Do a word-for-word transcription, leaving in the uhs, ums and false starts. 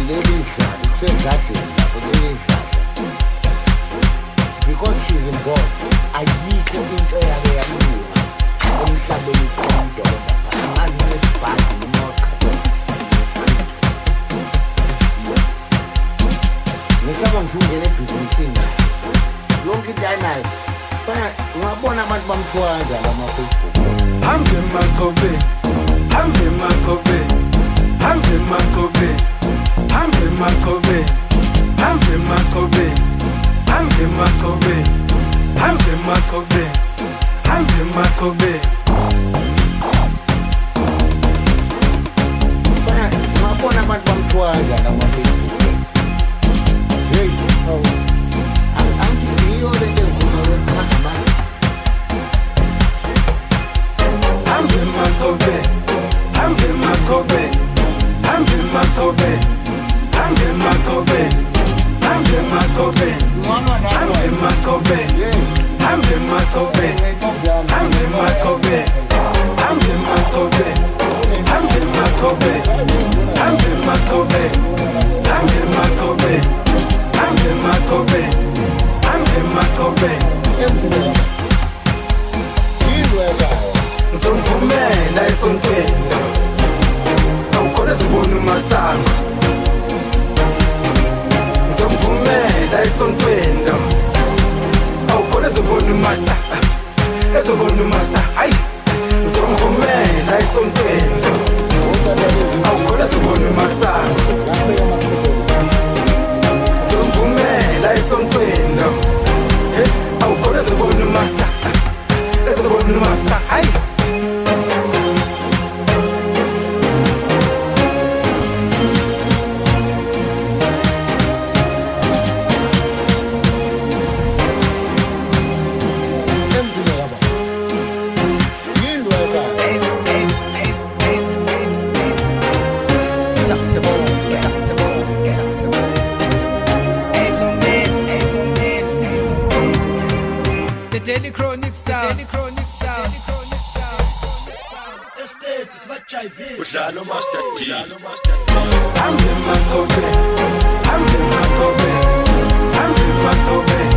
Because she's involved, ayikho into eyake yalunga emhlabeni konke angazi nesibhazi noma ngisaba nje ungene ebhizinisini yonke into ayinayo fana ungabona abantu bamthola kanjalo ama-Facebook hambe makhobe hambe makhobe hambe makhobe hambe makhobe hambe makhobe hambe makhobe hambe makhobe hambe makhobe fana ungabona abantu bamthola kanjalo ama-Facebook hey oh angithi yiyo le nto enkulu yokuchaza manje hambe makhobe hambe makhobe hambe makhobe hambe makhobe hambe makhobe hambe makhobe hambe makhobe hambe makhobe hambe makhobe hambe makhobe hambe makhobe hambe makhobe hambe makhobe hambe makhobe ngizomvumela esontweni awukhona zibona umasango ngizomvumela esontweni awukhona zibona umasa ezobona umasa hayi ngizomvumela esontweni awukhona zibona umasango ngizomvumela esontweni awukhona zibona umasa ezobona umasa hayi Ujalo Master D. Hambe makhobe, hambe makhobe, hambe makhobe.